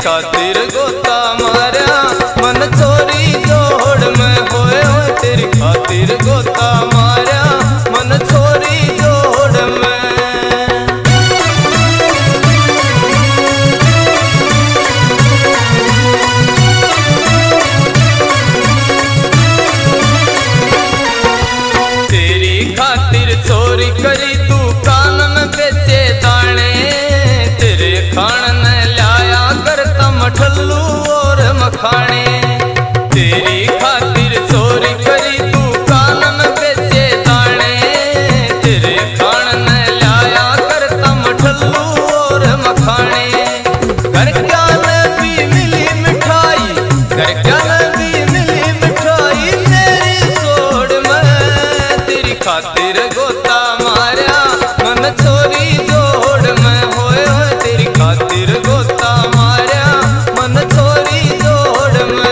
खातिर गोता मारा मन छोरी जोड़ में होए होए तेरी खातिर गोता मारा मन छोरी जोड़ में। तेरी खातिर चोरी करी तू कान में बेचे दाने तेरे खान ने लाया करता मठल्लू और मखाने। तेरी खातिर चोरी करी तू कान में बेचे दाने तेरे खान ने लाया करता मठल्लू और मखाने। घर क्या में भी मिली मिठाई घर क्या में भी मिली मिठाई तेरी सोड़ में तेरी खातिर गोता मारा मन छोरी जोड़ में होए होए तेरी खातिर गोता मारा मन छोरी जोड़ में।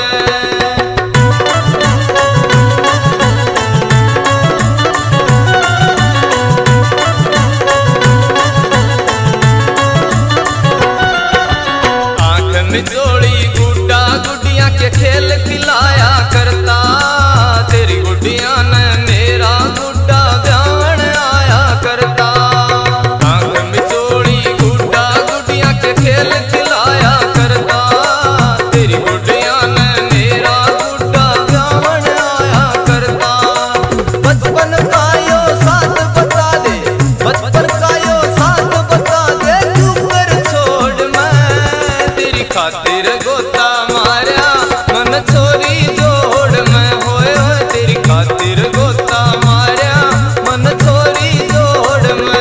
आंख में जोड़ी गुड्डा गुड्डियां के खेल खिलाया करता तेरी गुड्डियां ने मेरा गुड्डा ब्याहन आया करता। आंख में जोड़ी गुड्डा गुड्डियां के खेल खिलाया करता तेरी गुड्डियां ने मेरा गुड्डा ब्याहन आया करता। बचपन का यो साथ बता दे बचपन का यो साथ बता दे तू कर छोड़ मैं तेरी खातिर गोता मारा मन छोरी जोड़ में होए होए तेरी खातिर गोता मारा मन छोरी जोड़ में।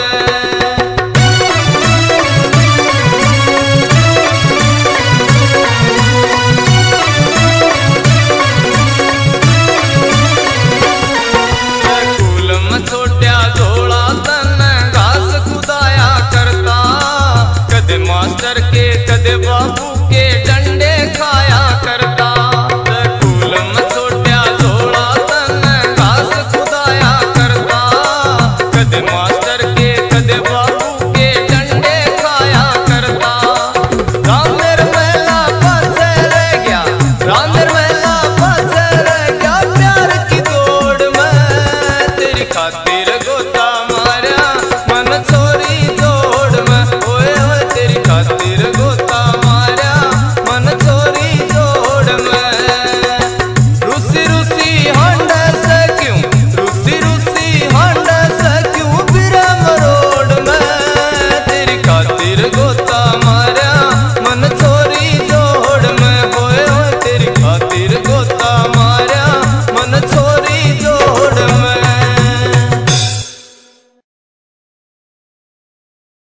फूल में छोट्या झोला तन घास खुदाया करता कदे मास्टर के कदे बाबू